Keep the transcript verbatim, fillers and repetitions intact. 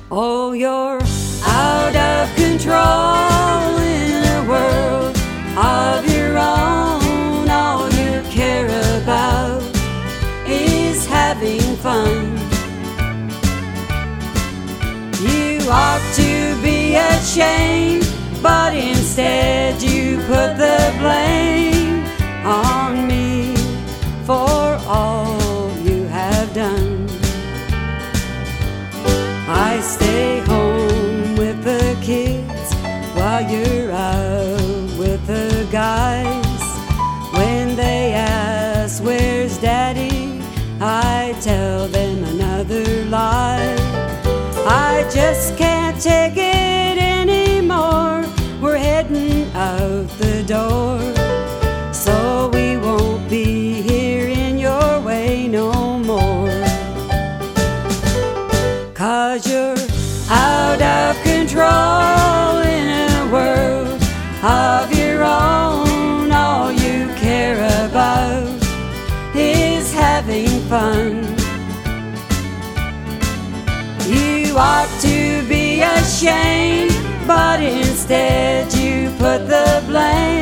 Oh, you're out of control in a world of your own. All you care about is having fun. You ought to be ashamed, but instead you put the blame on me for all you have done. I stay home with the kids while you're out with the guys. When they ask where's daddy, I tell them another lie. I just can't take it anymore. We're heading out the door, so we won't be here in your way no more. 'Cause you're out of control in a world of your own. All you care about is having fun. You ought to be ashamed, but instead you put the blame